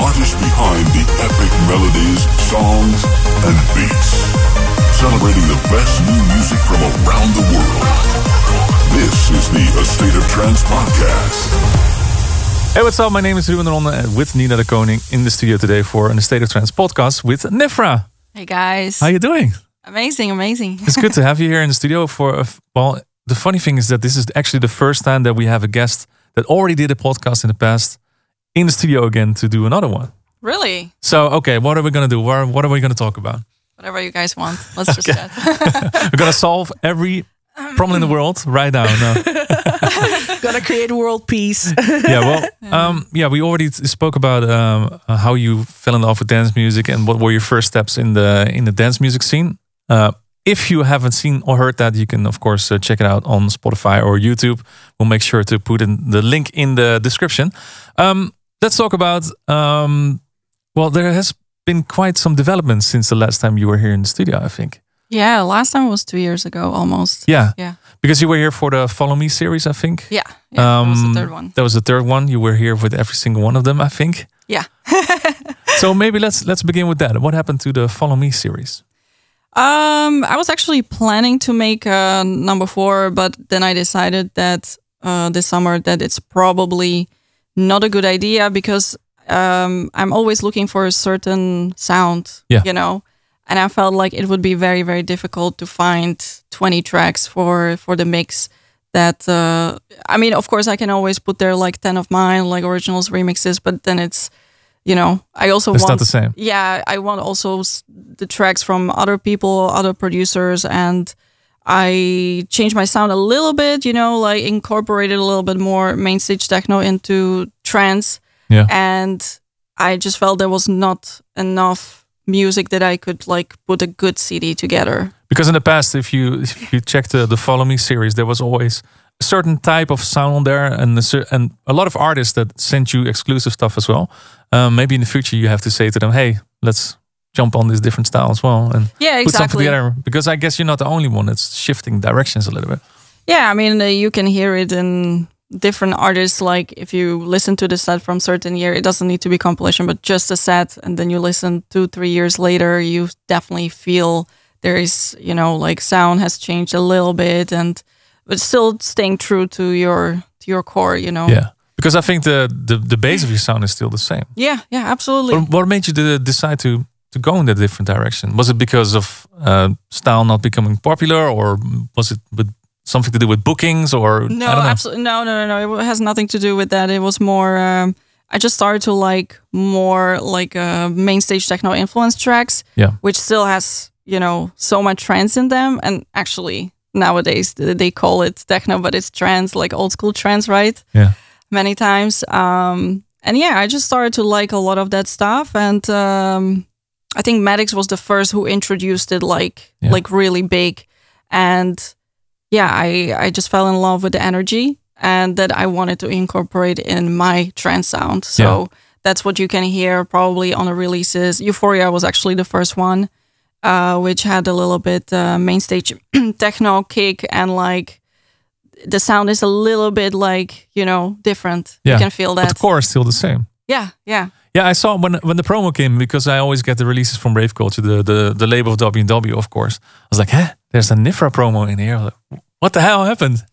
artists behind the epic melodies, songs, and beats. Celebrating the best new music from around the world. This is the A State of Trance podcast. Hey, what's up? My name is Ruben de Ronde with Nina de Koning in the studio today for an A State of Trance podcast with Nifra. Hey guys. How you doing? Amazing. It's good to have you here in the studio well, the funny thing is that this is actually the first time that we have a guest that already did a podcast in the past in the studio again to do another one. Really? So, okay, what are we going to do? What are we going to talk about? Whatever you guys want. Let's just chat. We're going to solve every problem in the world right now. No. Gonna create world peace. We already spoke about how you fell in love with dance music and what were your first steps in the dance music scene. If you haven't seen or heard that, you can of course check it out on Spotify or YouTube. We'll make sure to put in the link in the description. Let's talk about there has been quite some developments since the last time you were here in the studio, I think. Yeah, last time was 2 years ago almost. Yeah. Because you were here for the Follow Me series, I think. Yeah, that was the third one. That was the third one. You were here with every single one of them, I think. Yeah. So maybe let's begin with that. What happened to the Follow Me series? I was actually planning to make number 4, but then I decided that this summer that it's probably not a good idea because I'm always looking for a certain sound, you know. And I felt like it would be very, very difficult to find 20 tracks for the mix that, of course I can always put there like 10 of mine, like originals, remixes, but then it's, you know, I also want... It's not the same. Yeah, I want also the tracks from other people, other producers, and I changed my sound a little bit, you know, like incorporated a little bit more main stage techno into trance. Yeah. And I just felt there was not enough music that I could like put a good CD together. Because in the past, if you checked the Follow Me series, there was always a certain type of sound on there, and a lot of artists that sent you exclusive stuff as well. Maybe in the future you have to say to them, hey, let's jump on this different style as well and put something together. Because I guess you're not the only one that's shifting directions a little bit. Yeah, I mean, you can hear it in different artists. Like if you listen to the set from certain year, it doesn't need to be compilation, but just a set, and then you listen 2-3 years later, you definitely feel there is, you know, like sound has changed a little bit, but still staying true to your core, you know. Yeah, because I think the base of your sound is still the same. Yeah, absolutely. What made you decide to go in that different direction? Was it because of style not becoming popular, or was it something to do with bookings, or no? I don't know. Absolutely no. It has nothing to do with that. It was more. I just started to like more like main stage techno influence tracks, which still has, you know, so much trance in them. And actually nowadays they call it techno, but it's trance, like old school trance, right? Yeah. Many times. And yeah, I just started to like a lot of that stuff, and I think Maddox was the first who introduced it like really big, and yeah, I just fell in love with the energy, and that I wanted to incorporate in my trance sound. So that's what you can hear probably on the releases. Euphoria was actually the first one, which had a little bit main stage techno kick, and like the sound is a little bit like, you know, different. You can feel that. But the core is still the same. Yeah. Yeah, I saw when the promo came, because I always get the releases from Rave Culture, the label of W&W, of course. I was like, there's a Nifra promo in here. I was like, what the hell happened?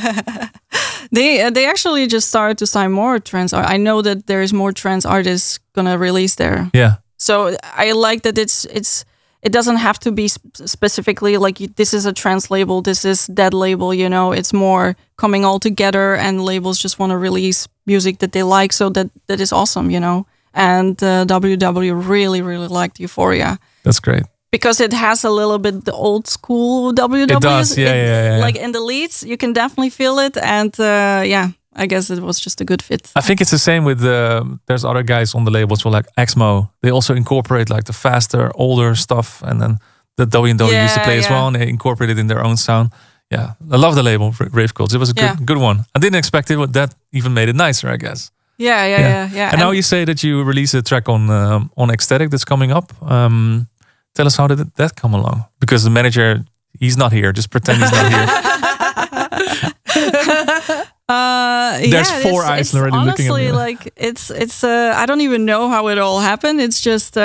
They actually just started to sign more trance. I know that there is more trance artists gonna release there. Yeah. So I like that it doesn't have to be specifically like this is a trance label, this is that label. You know, it's more coming all together, and labels just want to release music that they like. So that is awesome, you know. And WW really, really liked Euphoria. That's great. Because it has a little bit the old school WW. It does, yeah. Like in the leads, you can definitely feel it. And I guess it was just a good fit. I think it's the same with there's other guys on the labels who like Exmo. They also incorporate like the faster, older stuff. And then the W&W used to play as well. And they incorporate it in their own sound. Yeah, I love the label, Rave Culture. It was a good one. I didn't expect it, but that even made it nicer, I guess. Yeah. And now you say that you release a track on Ecstatic that's coming up. Tell us, how did that come along? Because the manager, he's not here. Just pretend he's not here. There's four eyes already looking at honestly, me. like it's I don't even know how it all happened. It's just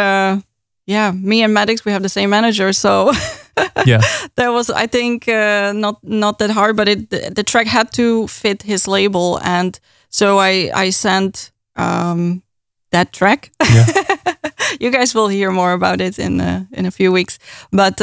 me and Maddox, we have the same manager, so Yeah. that was, I think, not that hard, but the track had to fit his label, and so I sent that track. Yeah. You guys will hear more about it in a few weeks, but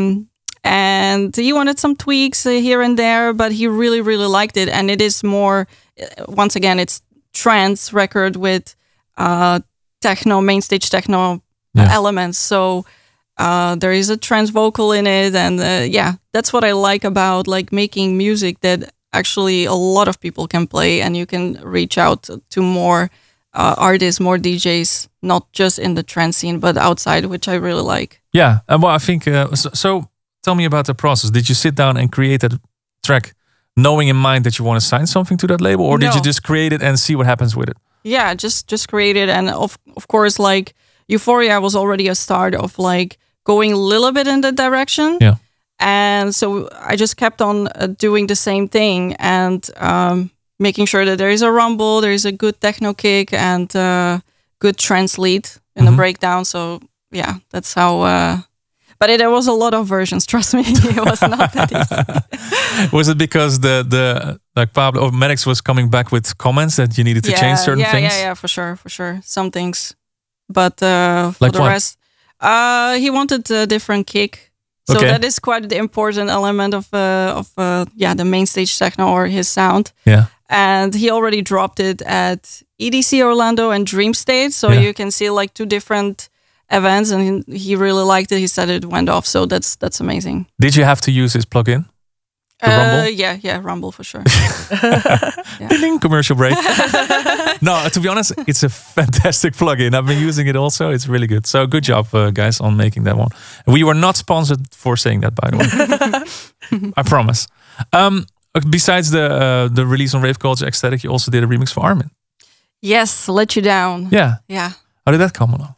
and he wanted some tweaks here and there, but he really liked it, and it is more, once again, it's trance record with techno, main stage techno elements, so there is a trance vocal in it, and that's what I like about like making music that actually a lot of people can play, and you can reach out to more artists, more DJs, not just in the trance scene but outside, which I really like. Yeah, and well, I think so. Tell me about the process. Did you sit down and create that track knowing in mind that you want to sign something to that label, or did No. you just create it and see what happens with it? Yeah, just create it, and of course, like Euphoria was already a start of like going a little bit in that direction. Yeah. And so I just kept on doing the same thing, and making sure that there is a rumble, there is a good techno kick, and good trance lead in the breakdown. So yeah, that's how. But there was a lot of versions. Trust me, it was not that easy. Was it because the like Pablo or Maddox was coming back with comments that you needed to change certain things? Yeah, for sure. Some things, but for Like the what? rest, he wanted a different kick. So Okay. that is quite the important element of the main stage techno, or his sound. Yeah. And he already dropped it at EDC Orlando and Dream State, so Yeah. you can see like two different events, and he really liked it. He said it went off, so that's amazing. Did you have to use his plugin? The Rumble? Yeah, Rumble for sure. Ding, commercial break. No, to be honest, it's a fantastic plugin. I've been using it also. It's really good. So good job, guys, on making that one. We were not sponsored for saying that, by the way. I promise. Besides the release on Rave Culture Ecstatic, you also did a remix for Armin. Yes, Let You Down. Yeah. Yeah. How did that come along?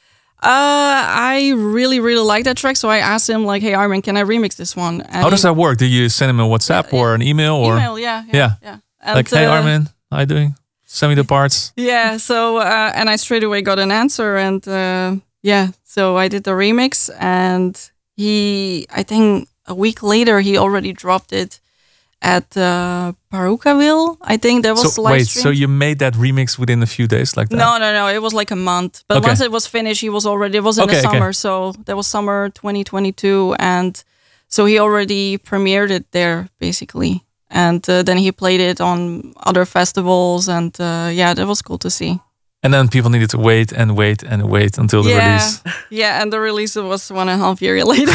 I really like that track, so I asked him like, "Hey Armin, can I remix this one?" And How does that work? Do you send him a WhatsApp or an email? Or email? Yeah. And, like, hey Armin, how you doing? Send me the parts. Yeah. So and I straight away got an answer, and so I did the remix, and I think a week later he already dropped it at Parucaville. I think there was So live wait, streamed. so you made that remix within a few days like that? No. It was like a month. But Okay. once it was finished, it was in the summer. So that was summer 2022. And so he already premiered it there, basically. And then he played it on other festivals. And that was cool to see. And then people needed to wait until the release. Yeah, and the release was 1.5 years later.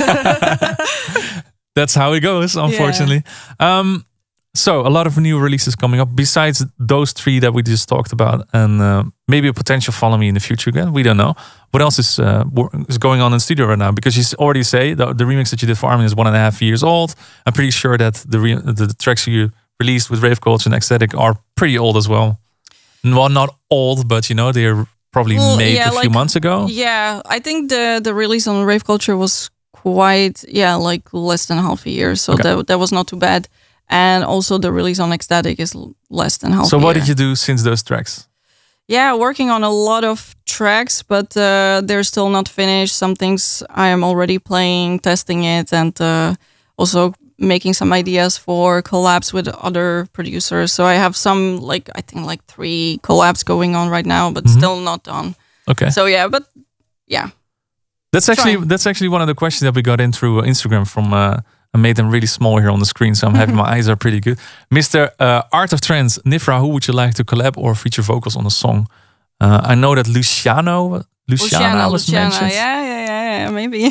That's how it goes, unfortunately. So a lot of new releases coming up besides those three that we just talked about, and maybe a potential Follow Me in the future again. We don't know. What else is going on in the studio right now? Because you already say the remix that you did for Armin is 1.5 years old. I'm pretty sure that the tracks you released with Rave Culture and Ecstatic are pretty old as well. Well, not old, but they're probably made a few months ago. Yeah, I think the release on Rave Culture was quite like less than half a year, so that was not too bad. And also the release on Ecstatic is less than half a year. So what did you do since those tracks? Yeah, working on a lot of tracks, but they're still not finished. Some things I am already playing, testing it, and also making some ideas for collabs with other producers. So I have some I think 3 collabs going on right now, but still not done. Okay. So yeah. That's actually one of the questions that we got in through Instagram from I made them really small here on the screen, so I'm happy my eyes are pretty good. Mr. Art of Trance, Nifra, who would you like to collab or feature vocals on a song? I know that Luciana was mentioned. Yeah, maybe.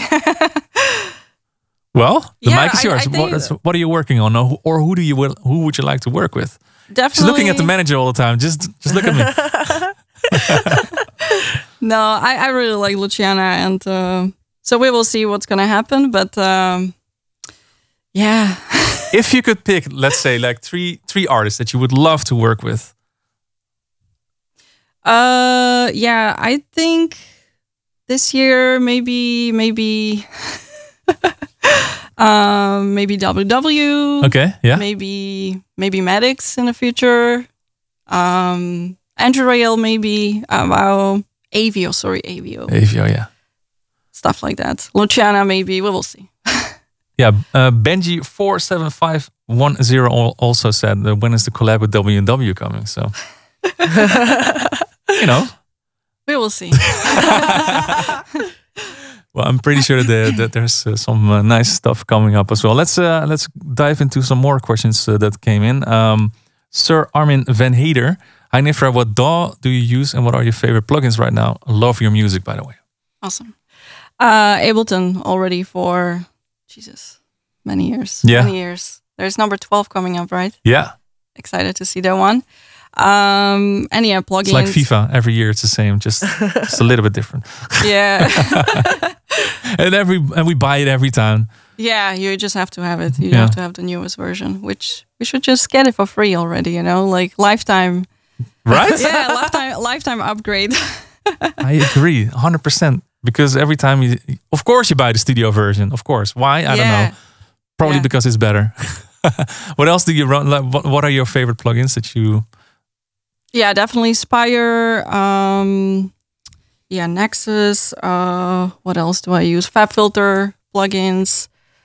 Well, the Yeah, mic is yours. I think- What are you working on, or who would you like to work with? Definitely. She's looking at the manager all the time. Just look at me. No, I really like Luciana, and so we will see what's gonna happen. But yeah, If you could pick, let's say, like three artists that you would love to work with. I think this year maybe Maybe WW. Okay, yeah. Maybe Maddox in the future. Andrew Rayel maybe. Avio, Avio, yeah. Stuff like that. Luciana maybe. We will see. Yeah, Benji47510 also said, when is the collab with W&W coming? So, you know. We will see. Well, I'm pretty sure that there's some nice stuff coming up as well. Let's dive into some more questions that came in. Sir Armin Van Heder. Hi Nifra, what DAW do you use and what are your favorite plugins right now? Love your music, by the way. Awesome. Ableton already for, many years. Yeah. Many years. There's number 12 coming up, right? Yeah. Excited to see that one. And yeah, plugins. It's like FIFA. Every year it's the same, just a little bit different. Yeah. and we buy it every time. Yeah, you just have to have it. You have to have the newest version, which we should just get it for free already, like lifetime. Right? Yeah, lifetime upgrade. I agree, 100%. Because every time of course you buy the studio version. Of course. Why? I don't know. Probably because it's better. What else do you run? Like, what are your favorite plugins that you... Yeah, definitely Spire. Nexus. What else do I use? FabFilter plugins.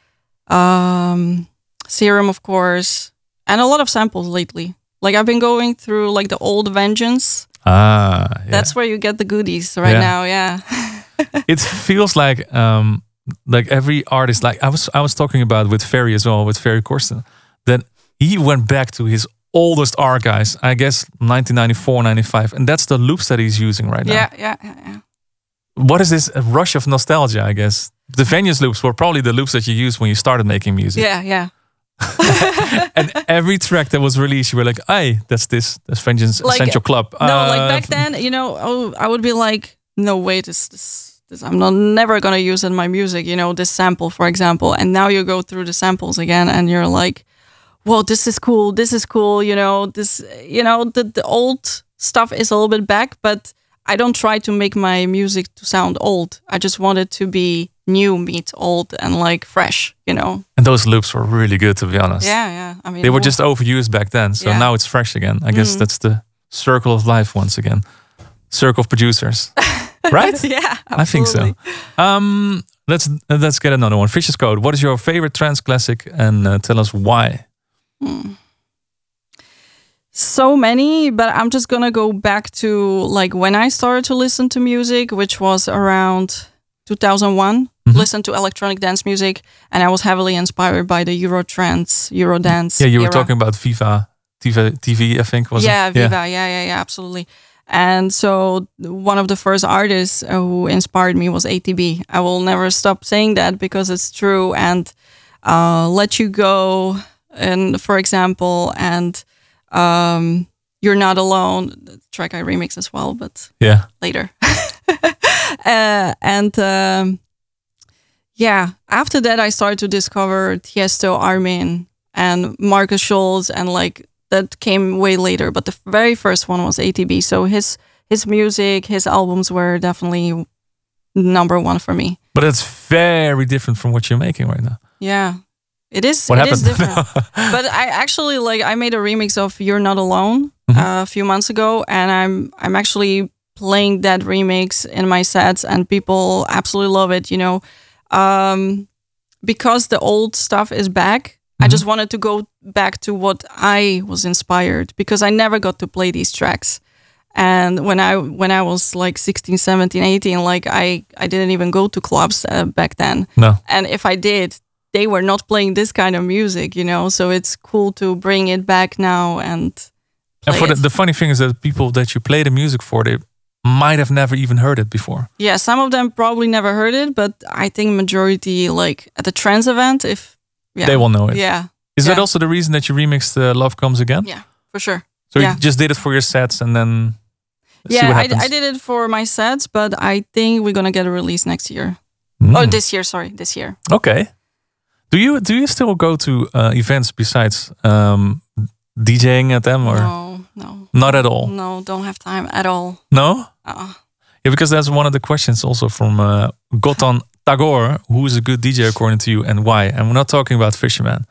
Serum, of course, and a lot of samples lately. Like I've been going through like the old Vengeance. Yeah. That's where you get the goodies right now. Yeah. It feels like every artist. Like I was talking about with Ferry as well, with Ferry Corsten, that he went back to his oldest archives, I guess 1994, 95, and that's the loops that he's using right now. Yeah. What is this rush of nostalgia? I guess the Vengeance loops were probably the loops that you used when you started making music. Yeah. And every track that was released, you were like, "Hey, that's Vengeance Essential Club." No, like back then, I would be like, "No, wait, this I'm never gonna use in my music." This sample, for example, and now you go through the samples again, and you're like, "Whoa, this is cool. This is cool." The old stuff is a little bit back, but I don't try to make my music to sound old. I just want it to be new meets old and like fresh, And those loops were really good, to be honest. Yeah. I mean, they were just overused back then, so now it's fresh again. I guess that's the circle of life once again. Circle of producers, right? Yeah, absolutely. I think so. Let's get another one. Vicious Code. What is your favorite trance classic, and tell us why? So many, but I'm just gonna go back to like when I started to listen to music, which was around 2001. Listen to electronic dance music, and I was heavily inspired by the Eurodance. Yeah, you were talking about Viva TV, I think, was it? Viva. Yeah, absolutely. And so one of the first artists who inspired me was ATB. I will never stop saying that because it's true. And Let You Go, and for example, and You're Not Alone, the track I remix as well, but later. After that I started to discover Tiesto, Armin, and Marcus Schulz, and like that came way later. But the very first one was ATB. So his music, his albums were definitely number one for me. But it's very different from what you're making right now. Yeah. It is. What happened? Is different. But I actually I made a remix of "You're Not Alone" a few months ago, and I'm actually playing that remix in my sets, and people absolutely love it. Because the old stuff is back. I just wanted to go back to what I was inspired, because I never got to play these tracks. And when I was like 16, 17, 18, like I didn't even go to clubs back then. No. And if I did, they were not playing this kind of music, so it's cool to bring it back now and play for the funny thing is that people that you play the music for, they might have never even heard it before. Yeah, some of them probably never heard it, but I think majority, like at the trance event, they will know it. Yeah. Is that also the reason that you remixed Love Comes Again? Yeah, for sure. So you just did it for your sets and then see what happens? I did it for my sets, but I think we're going to get a release next year. Oh, this year. Okay. Do you still go to events besides DJing at them, or no, not at all? No, don't have time at all. No. Yeah, because that's one of the questions also from Gotan Tagore, who is a good DJ according to you, and why? And we're not talking about Fisherman.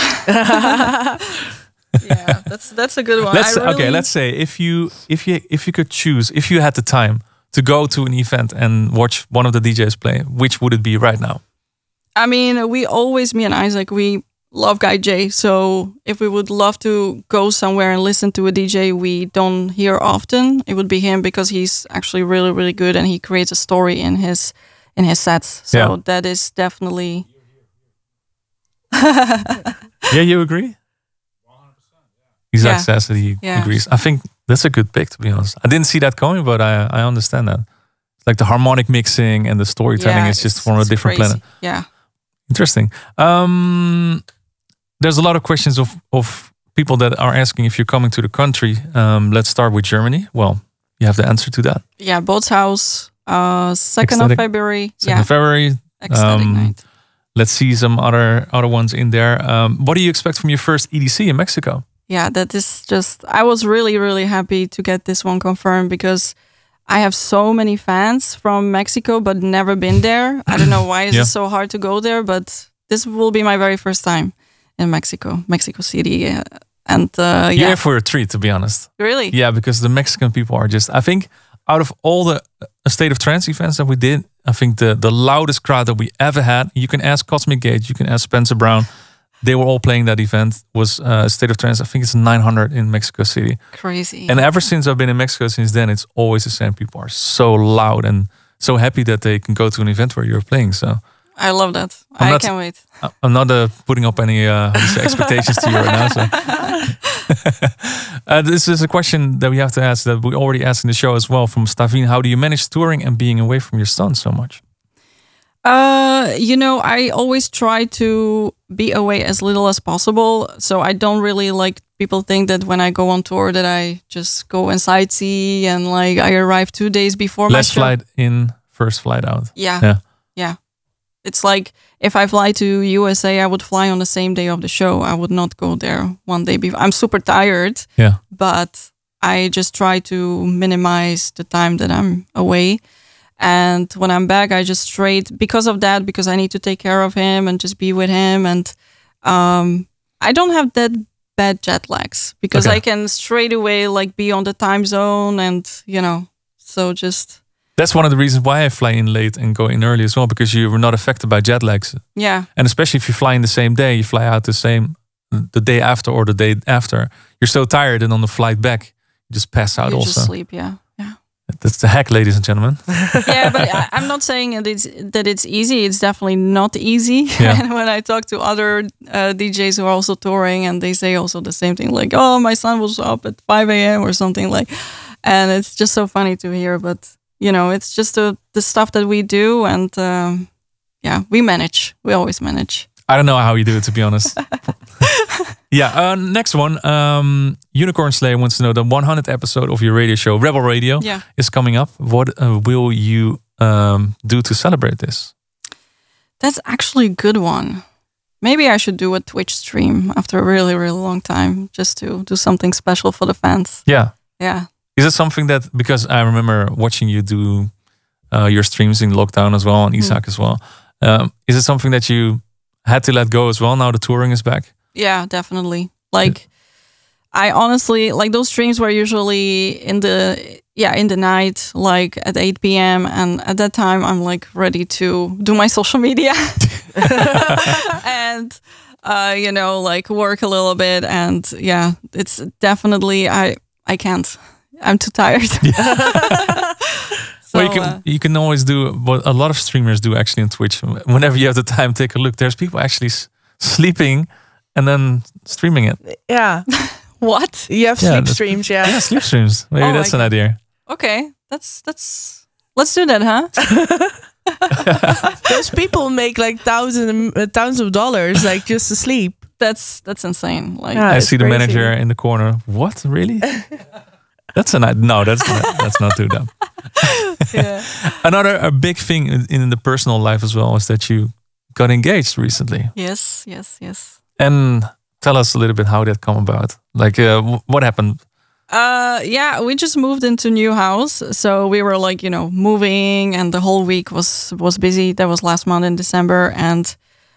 Yeah, that's a good one. Okay, let's say if you could choose, if you had the time to go to an event and watch one of the DJs play, which would it be right now? I mean, me and Isaac, we love Guy J. So if we would love to go somewhere and listen to a DJ we don't hear often, it would be him, because he's actually really, really good and he creates a story in his sets. So that is definitely. Yeah, you agree? 100%. Isaac says that he agrees. I think that's a good pick, to be honest. I didn't see that coming, but I understand that. It's like the harmonic mixing and the storytelling is just from a different planet. Yeah. Interesting. There's a lot of questions of people that are asking if you're coming to the country. Let's start with Germany. Well, you have the answer to that. Yeah, Bootshaus, 2nd of February. 2nd of February. Ecstatic night. Let's see some other ones in there. What do you expect from your first EDC in Mexico? Yeah, that is just, I was really, really happy to get this one confirmed, because I have so many fans from Mexico, but never been there. I don't know why it's so hard to go there, but this will be my very first time in Mexico City. You're here for a treat, to be honest. Really? Yeah, because the Mexican people are just, I think out of all the State of Trance events that we did, I think the loudest crowd that we ever had, you can ask Cosmic Gate, you can ask Spencer Brown, they were all playing that event, was State of Trance. I think it's 900 in Mexico City. Crazy. And ever since I've been in Mexico since then, it's always the same. People are so loud and so happy that they can go to an event where you're playing. So I love that. I can't wait. I'm not putting up any expectations to you right now. So. This is a question that we have to ask, that we already asked in the show as well, from Stavin. How do you manage touring and being away from your son so much? I always try to be away as little as possible. So I don't really like people think that when I go on tour that I just go and sightsee and like I arrive 2 days before my show. Last flight in, first flight out. Yeah. It's like if I fly to USA, I would fly on the same day of the show. I would not go there one day before. I'm super tired. Yeah. But I just try to minimize the time that I'm away. And when I'm back, I just because I need to take care of him and just be with him. And I don't have that bad jet lags, because I can straight away like be on the time zone and, so just... That's one of the reasons why I fly in late and go in early as well, because you were not affected by jet lags. Yeah. And especially if you fly in the same day, you fly out the day after or the day after, you're so tired, and on the flight back, you just pass out you also. Just sleep, yeah. That's the hack, ladies and gentlemen. Yeah, but I'm not saying that it's easy. It's definitely not easy. Yeah. And when I talk to other DJs who are also touring, and they say also the same thing, like, oh, my son was up at 5 a.m. or something like, and it's just so funny to hear. But, it's just the stuff that we do. And we manage. We always manage. I don't know how you do it, to be honest. Yeah, next one. Unicorn Slayer wants to know, the 100th episode of your radio show, Rebel Radio, is coming up. What will you do to celebrate this? That's actually a good one. Maybe I should do a Twitch stream after a really, really long time, just to do something special for the fans. Yeah. Yeah. Is it something that, because I remember watching you do your streams in lockdown as well, and Isaac as well. Is it something that you had to let go as well now the touring is back? Yeah, definitely. Like, I honestly, like, those streams were usually in the night, like at 8 p.m. And at that time, I'm like ready to do my social media and, like work a little bit. And yeah, it's definitely, I can't. I'm too tired. So, well, you can always do what a lot of streamers do actually on Twitch. Whenever you have the time, take a look. There's people actually sleeping and then streaming it. Yeah. What? You have sleep streams, yeah. Yeah, sleep streams. Maybe that's an idea. Okay, that's. Let's do that, huh? Those people make like thousands of dollars, like just to sleep. That's insane. Like, I see the manager in the corner. What, really? That's not too dumb. Yeah. Another big thing in the personal life as well is that you got engaged recently. Yes. And tell us a little bit how that come about. Like, what happened? Yeah, we just moved into a new house, so we were like, moving, and the whole week was busy. That was last month in December, and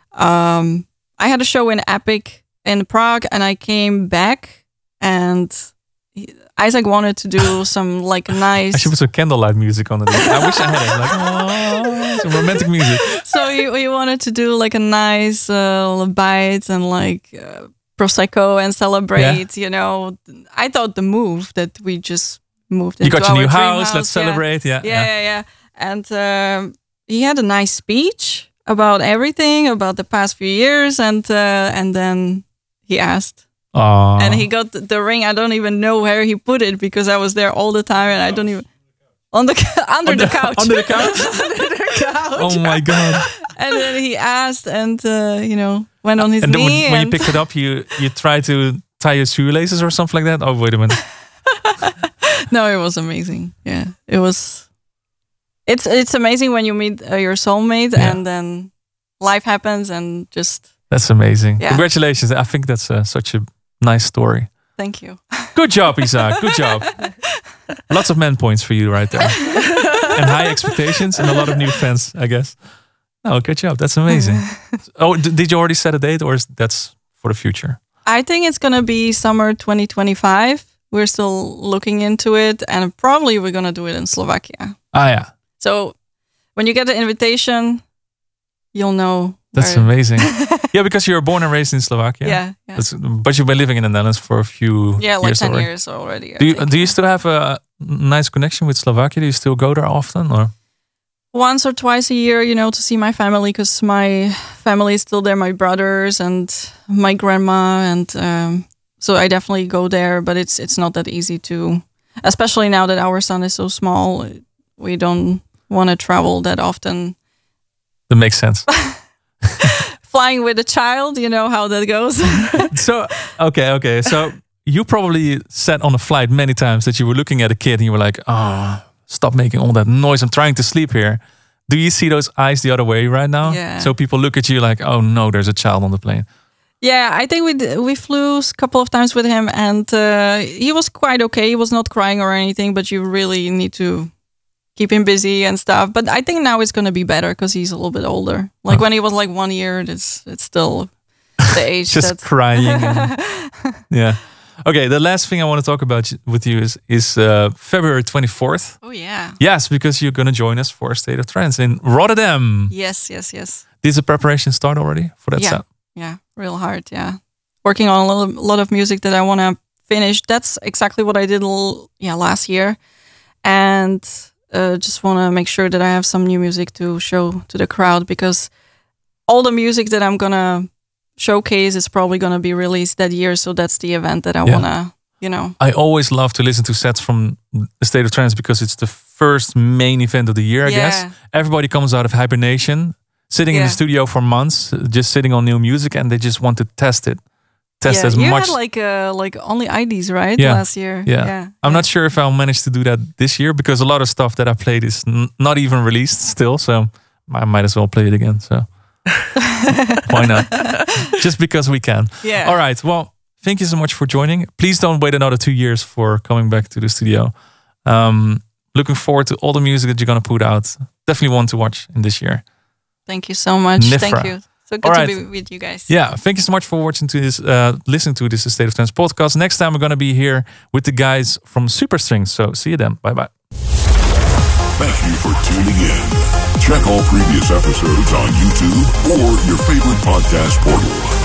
I had a show in Epic in Prague, and I came back, and Isaac wanted to do some like nice. I should put some candlelight music on it. I wish I had it. Like, some romantic music. So he wanted to do like a nice bite and like prosecco and celebrate. I thought the move that we just moved. You into got your our new dream house. Let's celebrate. Yeah. And he had a nice speech about everything, about the past few years, and then he asked. Aww. And he got the ring. I don't even know where he put it because I was there all the time, and I don't even under the couch. Under the couch. Under the couch. Oh my god! And then he asked, and went on his and knee. When you picked it up, you tried to tie your shoelaces or something like that. Oh wait a minute! No, it was amazing. Yeah, it was. It's amazing when you meet your soulmate, and then life happens, and just. That's amazing. Yeah. Congratulations! I think that's such a nice story. Thank you. Good job, Isaac. Good job. Lots of man points for you right there. And high expectations and a lot of new fans, I guess. Oh, good job. That's amazing. Oh, did you already set a date, or is that's for the future? I think it's going to be summer 2025. We're still looking into it, and probably we're going to do it in Slovakia. Ah, yeah. So when you get the invitation, you'll know. That's amazing. Yeah, because you were born and raised in Slovakia. Yeah. But you've been living in the Netherlands for a few years. Yeah, like 10 already. years already. Do you still have a nice connection with Slovakia? Do you still go there often, or? Once or twice a year, to see my family, because my family is still there, my brothers and my grandma, and so I definitely go there. But it's not that easy to, especially now that our son is so small. We don't want to travel that often. That makes sense. Flying with a child, you know how that goes. So, okay. So you probably sat on a flight many times that you were looking at a kid and you were like, oh, stop making all that noise. I'm trying to sleep here. Do you see those eyes the other way right now? Yeah. So people look at you like, oh no, there's a child on the plane. Yeah, I think we flew a couple of times with him, and he was quite okay. He was not crying or anything, but you really need to keep him busy and stuff. But I think now it's going to be better because he's a little bit older. Like when he was like 1 year, it's still the age. Just crying. Yeah. Okay, the last thing I want to talk about with you is February 24th. Oh, yeah. Yes, because you're going to join us for State of Trance in Rotterdam. Yes. Did the preparation start already for that set? Yeah, real hard, yeah. Working on a lot of music that I want to finish. That's exactly what I did last year. And just want to make sure that I have some new music to show to the crowd, because all the music that I'm going to showcase is probably going to be released that year. So that's the event that I want to, I always love to listen to sets from the State of Trance because it's the first main event of the year, I guess. Everybody comes out of hibernation, sitting in the studio for months, just sitting on new music, and they just want to test it. As you much. Had like only IDs, right? Yeah. Last year. Yeah. I'm not sure if I'll manage to do that this year, because a lot of stuff that I played is not even released still. So I might as well play it again. So why not? Just because we can. Yeah. All right. Well, thank you so much for joining. Please don't wait another 2 years for coming back to the studio. Looking forward to all the music that you're going to put out. Definitely one to watch in this year. Thank you so much. Nifra. Thank you. So good to be with you guys. Yeah, thank you so much for watching to this, listening to this State of Trance podcast. Next time we're going to be here with the guys from Superstrings. So see you then. Bye-bye. Thank you for tuning in. Check all previous episodes on YouTube or your favorite podcast portal.